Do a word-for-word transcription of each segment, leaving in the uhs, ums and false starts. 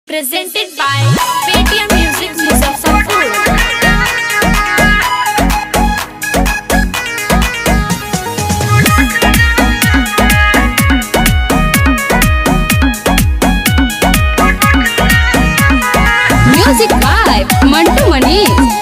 Presented by Paytm Music Muzaffarpur. Music by Mantu Manish.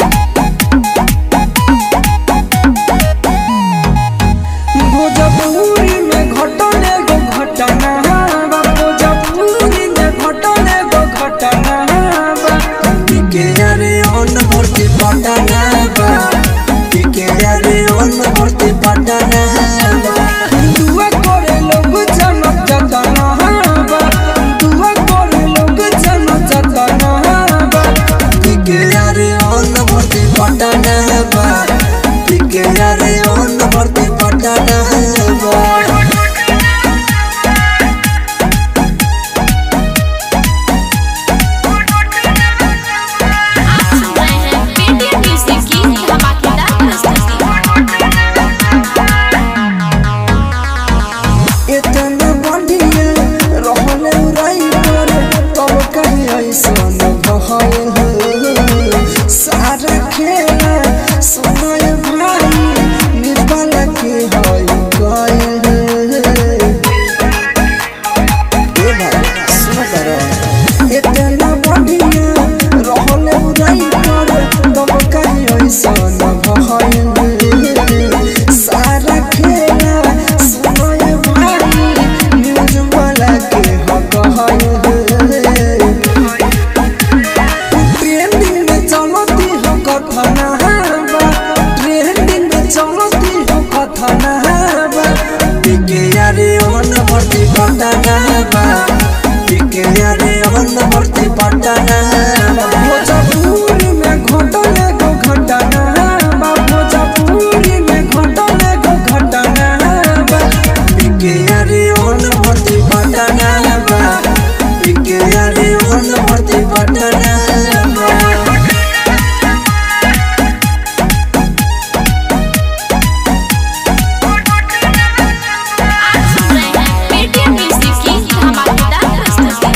Bhojpuri में घटने गो घटना बा, भोजपुरी में घटने गो घटना बा। टिके रे ओन भर्ती पटना बा, टिके रे ओन भर्ती पटना बा। दुआ करे लोग जनक जतना बा, दुआ करे लोग जनक जतना बा। टिके रे ओन भर्ती पटना बा, टिके रे ओन भर्ती पटना बा। Paytm Music की धमाकेदार प्रस्तुति। इतना बढ़िया रहले उड़ाई पर तब कहीं ऐसन भय हो। सारा खेला सुनाय भाई निर्बल के होय गए ए भाई सुन कर। इतना बढ़िया रहले उड़ाई पर तब कहीं ऐसन भय हो। सारा खेला सुनाय भाई निर्बल के हो गए। ट्रेंडिंग में चलती हो कथना बा, ट्रेंडिंग में चलती हो कथना बा। टिके रे ओन भर्ती पटना बा, टिके रे ओन भर्ती पटना बा। भोजपुरी में घटने गो घटना बा, भोजपुरी में घटने गो घटना बा। टिके रे ओन भर्ती पटना बा, टिके रे ओन भर्ती पटना बा। Paytm Music की धमाकेदार प्रस्तुति।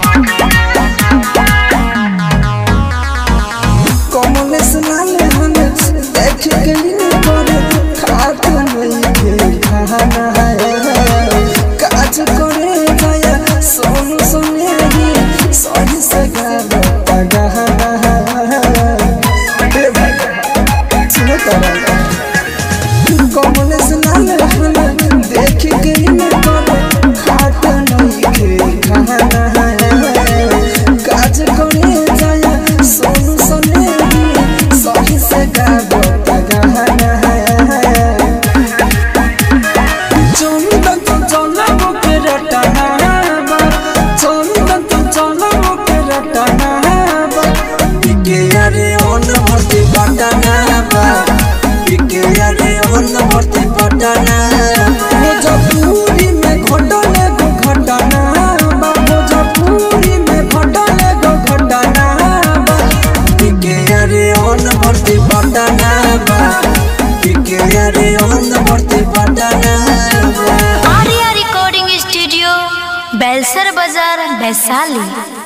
कमलेश लाल हम देख के लीन पर खात नहीं के खाना है। काज करे जाया सोन सोने ही सही से गाता गहना है। ए भाई सुनो तारा कमलेश लाल हम देख के लीन पर खात नहीं के खाना है। काज करे जाया सोन सोने ही सही से गाता गहना है। चंदन तो चलबो के रटना बा, चंदन तो चलबो के रटना बा। टिके रे ओन भर्ती पटना बा, टिके रे ओन भर्ती पटना बा। भोजपुरी में घटने गो घटना बा, भोजपुरी में घटने गो घटना बा। टिके रे ओन भर्ती पटना बा, टिके रे ओन भर्ती पटना बा। आर्या रिकॉर्डिंग स्टूडियो बेलसर बाजार वैशाली।